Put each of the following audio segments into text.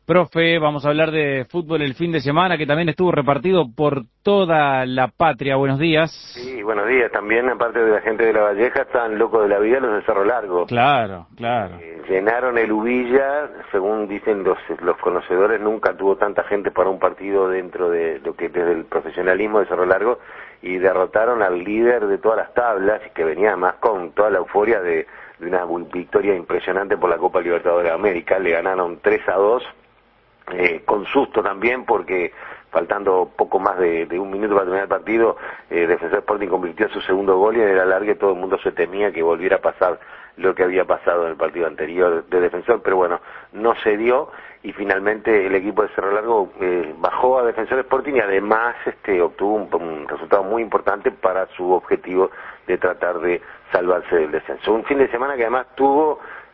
Profe, vamos a hablar de fútbol el fin de semana, que también estuvo repartido por toda la patria. Buenos días. Sí, buenos días. También, aparte de la gente de La Valleja, están locos de la vida los de Cerro Largo. Claro, claro. Llenaron el Ubilla, según dicen los conocedores, nunca tuvo tanta gente para un partido dentro de lo que es el profesionalismo de Cerro Largo, y derrotaron al líder de todas las tablas, que venía más con toda la euforia de una victoria impresionante por la Copa Libertadores de América. Le ganaron 3-2. Con susto también, porque faltando poco más de un minuto para terminar el partido, Defensor Sporting convirtió su segundo gol, y en el alargue todo el mundo se temía que volviera a pasar lo que había pasado en el partido anterior de Defensor, pero bueno, no se dio, y finalmente el equipo de Cerro Largo bajó a Defensor Sporting, y además obtuvo un resultado muy importante para su objetivo de tratar de salvarse del descenso. Un fin de semana que además tuvo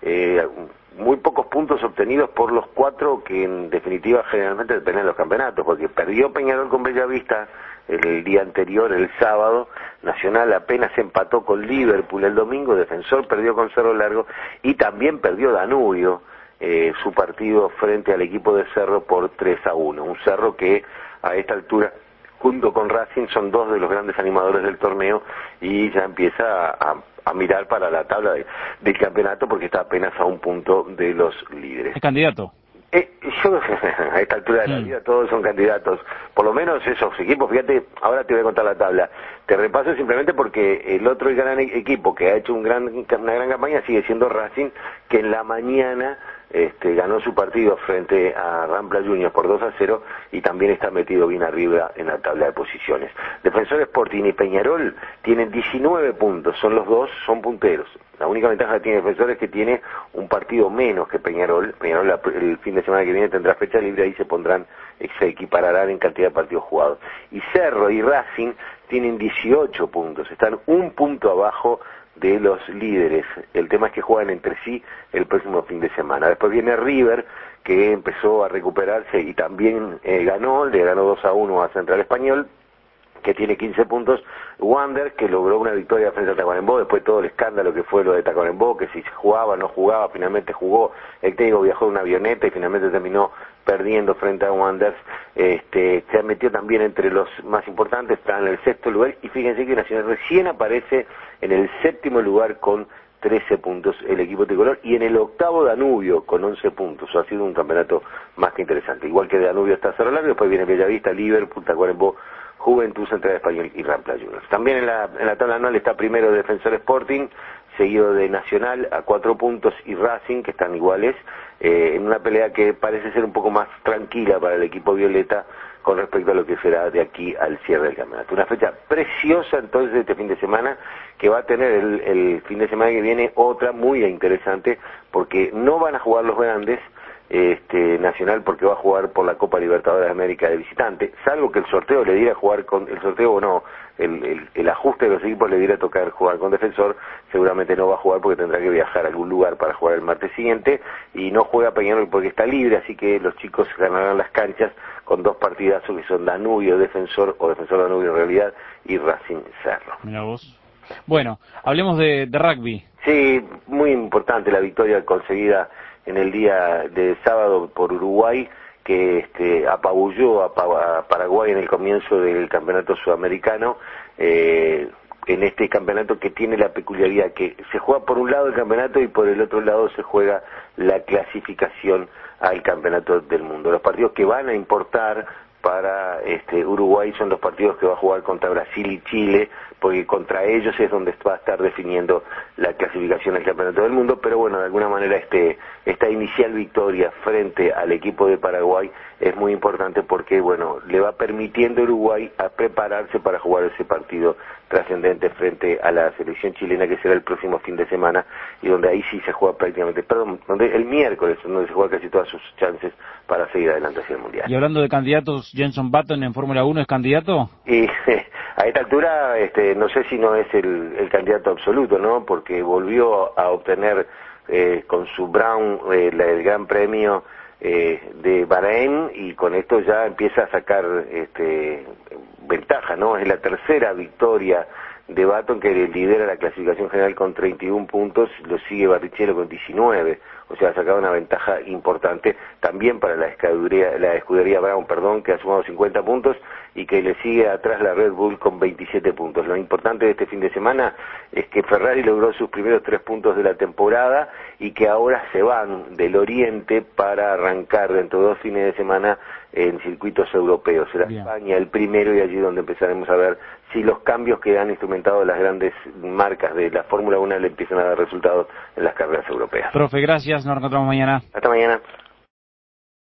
muy pocos puntos obtenidos por los cuatro que en definitiva generalmente dependen de los campeonatos, porque perdió Peñarol con Bellavista el día anterior, el sábado. Nacional apenas empató con Liverpool el domingo, Defensor perdió con Cerro Largo, y también perdió Danubio su partido frente al equipo de Cerro por 3-1. Un Cerro que a esta altura, junto con Racing, son dos de los grandes animadores del torneo, y ya empieza a mirar para la tabla del campeonato, porque está apenas a un punto de los líderes. ¿Es candidato? Yo, a esta altura de la vida, todos son candidatos, por lo menos esos equipos. Fíjate, ahora te voy a contar la tabla. Te repaso simplemente porque el otro gran equipo que ha hecho una gran campaña sigue siendo Racing, que en la mañana ganó su partido frente a Rampla Juniors por 2-0, y también está metido bien arriba en la tabla de posiciones. Defensor Sporting y Peñarol tienen 19 puntos, son punteros. La única ventaja que tiene Defensor es que tiene un partido menos que Peñarol. Peñarol el fin de semana que viene tendrá fecha libre, ahí se equipararán en cantidad de partidos jugados. Y Cerro y Racing tienen 18 puntos, están un punto abajo de los líderes. El tema es que juegan entre sí el próximo fin de semana. Después viene River, que empezó a recuperarse y también le ganó 2-1 a Central Español, que tiene 15 puntos. Wander, que logró una victoria frente a Tacuarembó, después todo el escándalo que fue lo de Tacuarembó, que si jugaba, no jugaba, finalmente jugó. El técnico viajó en una avioneta y finalmente terminó perdiendo frente a Wander. Se metió también entre los más importantes, está en el sexto lugar, y fíjense que Nacional recién aparece en el séptimo lugar con 13 puntos el equipo tricolor, y en el octavo Danubio con 11 puntos. Ha sido un campeonato más que interesante. Igual que Danubio está Cerro Largo, después viene Bellavista, Liverpool, Tacuarembó, Juventud, Central Español y Rampla Juniors. También en la tabla anual está primero Defensor Sporting, seguido de Nacional a 4 puntos, y Racing, que están iguales, en una pelea que parece ser un poco más tranquila para el equipo violeta con respecto a lo que será de aquí al cierre del campeonato. Una fecha preciosa entonces este fin de semana, que va a tener el fin de semana que viene otra muy interesante, porque no van a jugar los grandes, Nacional, porque va a jugar por la Copa Libertadores de América de visitante, salvo que el sorteo le diera jugar con el sorteo, o no, el ajuste de los equipos le diera tocar jugar con Defensor. Seguramente no va a jugar porque tendrá que viajar a algún lugar para jugar el martes siguiente, y no juega Peñarol porque está libre, así que los chicos ganarán las canchas con dos partidazos que son Danubio Defensor, o Defensor Danubio en realidad, y Racing Cerro. Mira vos. Bueno, hablemos de rugby. Sí, muy importante la victoria conseguida en el día de sábado por Uruguay, que apabulló a Paraguay en el comienzo del campeonato sudamericano, en este campeonato que tiene la peculiaridad que se juega por un lado el campeonato y por el otro lado se juega la clasificación al campeonato del mundo. Los partidos que van a importar para Uruguay son los partidos que va a jugar contra Brasil y Chile, porque contra ellos es donde va a estar definiendo la clasificación al campeonato del mundo. Pero bueno, de alguna manera esta inicial victoria frente al equipo de Paraguay es muy importante, porque bueno, le va permitiendo a Uruguay a prepararse para jugar ese partido trascendente frente a la selección chilena, que será el próximo fin de semana, y donde ahí sí se juega donde el miércoles, donde se juega casi todas sus chances para seguir adelante hacia el Mundial. Y hablando de candidatos, ¿Jenson Button en Fórmula 1 es candidato? Y a esta altura no sé si no es el candidato absoluto, ¿no? Porque volvió a obtener con su Brown el Gran Premio de Bahrein, y con esto ya empieza a sacar ventaja, ¿no? Es la tercera victoria de Button, que lidera la clasificación general con 31 puntos, lo sigue Barrichello con 19, o sea, ha sacado una ventaja importante también para la escudería Brown, que ha sumado 50 puntos y que le sigue atrás la Red Bull con 27 puntos. Lo importante de este fin de semana es que Ferrari logró sus primeros 3 puntos de la temporada y que ahora se van del Oriente para arrancar dentro de 2 fines de semana en circuitos europeos. Será España el primero y allí donde empezaremos a ver si los cambios que han instrumentado las grandes marcas de la Fórmula 1 le empiezan a dar resultados en las carreras europeas. Profe, gracias, nos encontramos mañana. Hasta mañana.